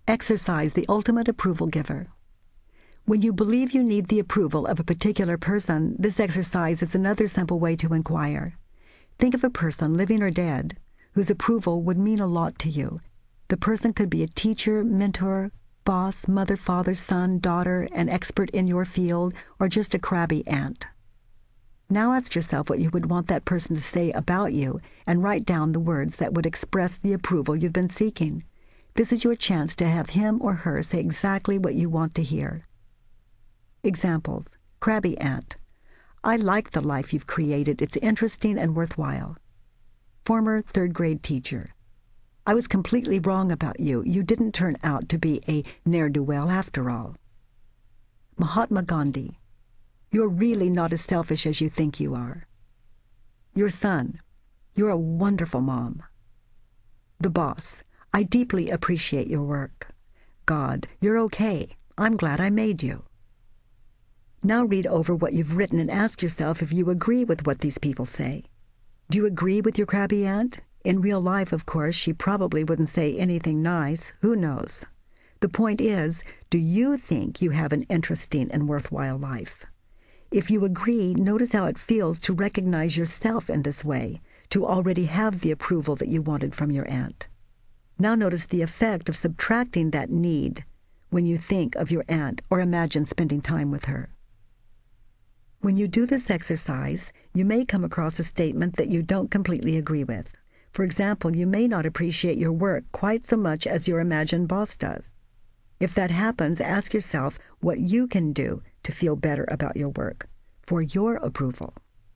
Exercise the ultimate approval giver. When you believe you need the approval of a particular person, this exercise is another simple way to inquire. Think of a person, living or dead, whose approval would mean a lot to you. The person could be a teacher, mentor, boss, mother, father, son, daughter, an expert in your field, or just a crabby aunt. Now ask yourself what you would want that person to say about you and write down the words that would express the approval you've been seeking. This is your chance to have him or her say exactly what you want to hear. Examples. Crabby aunt. I like the life you've created. It's interesting and worthwhile. Former third-grade teacher. I was completely wrong about you. You didn't turn out to be a ne'er-do-well after all. Mahatma Gandhi. You're really not as selfish as you think you are. Your son. You're a wonderful mom. The boss. I deeply appreciate your work. God. You're okay. I'm glad I made you. Now read over what you've written and ask yourself if you agree with what these people say. Do you agree with your crabby aunt? In real life, of course, she probably wouldn't say anything nice. Who knows? The point is, do you think you have an interesting and worthwhile life? If you agree, notice how it feels to recognize yourself in this way, to already have the approval that you wanted from your aunt. Now notice the effect of subtracting that need when you think of your aunt or imagine spending time with her. When you do this exercise, you may come across a statement that you don't completely agree with. For example, you may not appreciate your work quite so much as your imagined boss does. If that happens, ask yourself what you can do to feel better about your work, for your approval.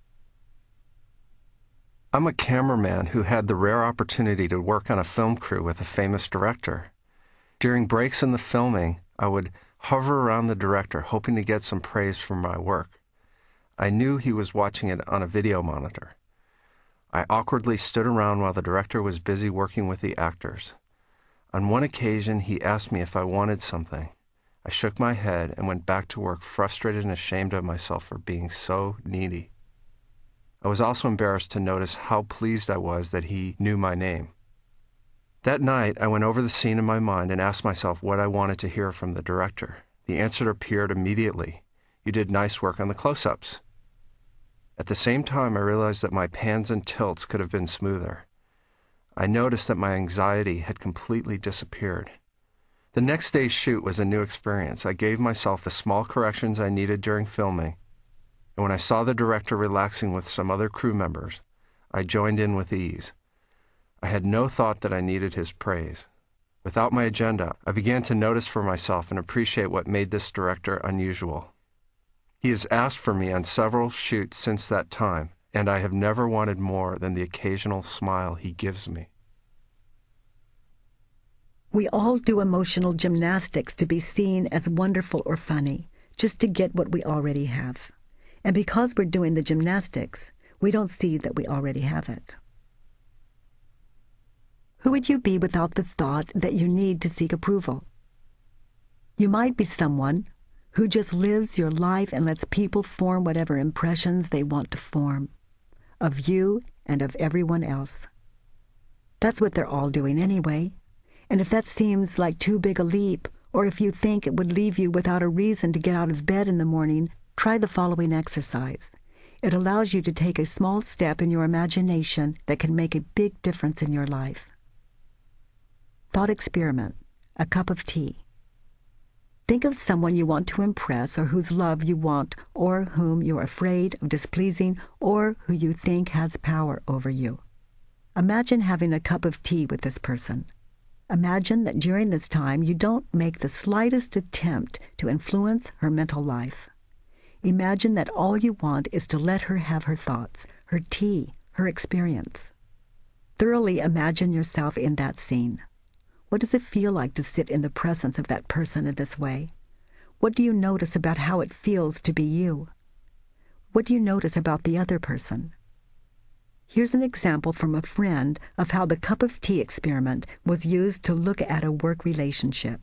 I'm a cameraman who had the rare opportunity to work on a film crew with a famous director. During breaks in the filming, I would hover around the director, hoping to get some praise for my work. I knew he was watching it on a video monitor. I awkwardly stood around while the director was busy working with the actors. On one occasion, he asked me if I wanted something. I shook my head and went back to work, frustrated and ashamed of myself for being so needy. I was also embarrassed to notice how pleased I was that he knew my name. That night, I went over the scene in my mind and asked myself what I wanted to hear from the director. The answer appeared immediately. You did nice work on the close-ups. At the same time, I realized that my pans and tilts could have been smoother. I noticed that my anxiety had completely disappeared. The next day's shoot was a new experience. I gave myself the small corrections I needed during filming, and when I saw the director relaxing with some other crew members, I joined in with ease. I had no thought that I needed his praise. Without my agenda, I began to notice for myself and appreciate what made this director unusual. He has asked for me on several shoots since that time, and I have never wanted more than the occasional smile he gives me. We all do emotional gymnastics to be seen as wonderful or funny, just to get what we already have. And because we're doing the gymnastics, we don't see that we already have it. Who would you be without the thought that you need to seek approval? You might be someone who just lives your life and lets people form whatever impressions they want to form of you and of everyone else. That's what they're all doing anyway. And if that seems like too big a leap, or if you think it would leave you without a reason to get out of bed in the morning, try the following exercise. It allows you to take a small step in your imagination that can make a big difference in your life. Thought experiment. A cup of tea. Think of someone you want to impress or whose love you want or whom you're afraid of displeasing or who you think has power over you. Imagine having a cup of tea with this person. Imagine that during this time you don't make the slightest attempt to influence her mental life. Imagine that all you want is to let her have her thoughts, her tea, her experience. Thoroughly imagine yourself in that scene. What does it feel like to sit in the presence of that person in this way? What do you notice about how it feels to be you? What do you notice about the other person? Here's an example from a friend of how the cup of tea experiment was used to look at a work relationship.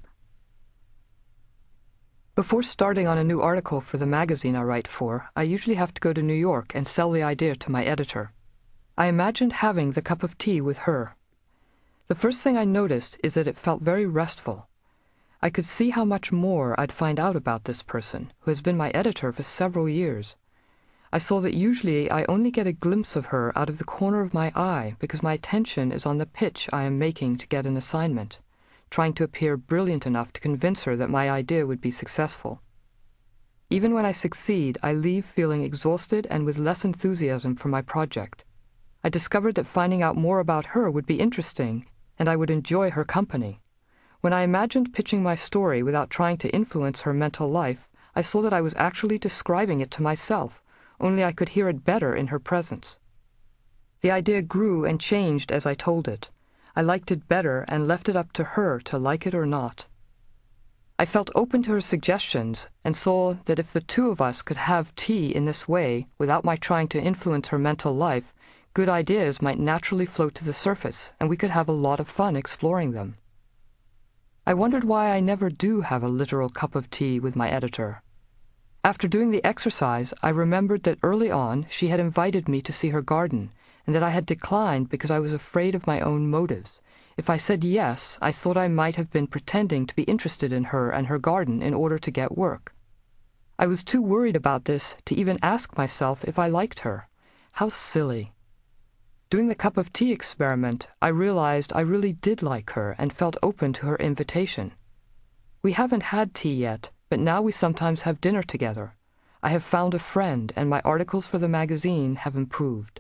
Before starting on a new article for the magazine I write for, I usually have to go to New York and sell the idea to my editor. I imagined having the cup of tea with her. The first thing I noticed is that it felt very restful. I could see how much more I'd find out about this person, who has been my editor for several years. I saw that usually I only get a glimpse of her out of the corner of my eye because my attention is on the pitch I am making to get an assignment, trying to appear brilliant enough to convince her that my idea would be successful. Even when I succeed, I leave feeling exhausted and with less enthusiasm for my project. I discovered that finding out more about her would be interesting, and I would enjoy her company. When I imagined pitching my story without trying to influence her mental life, I saw that I was actually describing it to myself, only I could hear it better in her presence. The idea grew and changed as I told it. I liked it better and left it up to her to like it or not. I felt open to her suggestions and saw that if the two of us could have tea in this way, without my trying to influence her mental life, good ideas might naturally float to the surface, and we could have a lot of fun exploring them. I wondered why I never do have a literal cup of tea with my editor. After doing the exercise, I remembered that early on she had invited me to see her garden, and that I had declined because I was afraid of my own motives. If I said yes, I thought I might have been pretending to be interested in her and her garden in order to get work. I was too worried about this to even ask myself if I liked her. How silly. Doing the cup of tea experiment, I realized I really did like her and felt open to her invitation. We haven't had tea yet, but now we sometimes have dinner together. I have found a friend, and my articles for the magazine have improved.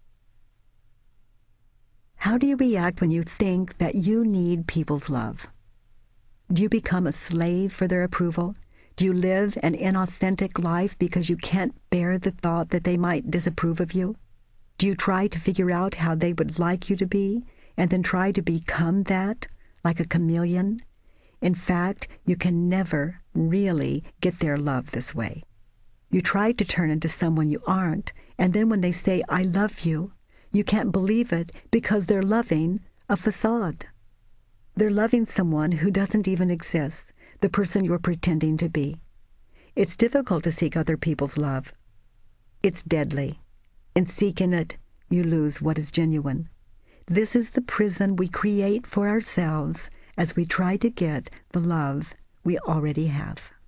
How do you react when you think that you need people's love? Do you become a slave for their approval? Do you live an inauthentic life because you can't bear the thought that they might disapprove of you? Do you try to figure out how they would like you to be, and then try to become that, like a chameleon? In fact, you can never really get their love this way. You try to turn into someone you aren't, and then when they say, "I love you," you can't believe it because they're loving a facade. They're loving someone who doesn't even exist, the person you're pretending to be. It's difficult to seek other people's love. It's deadly. In seeking it, you lose what is genuine. This is the prison we create for ourselves as we try to get the love we already have.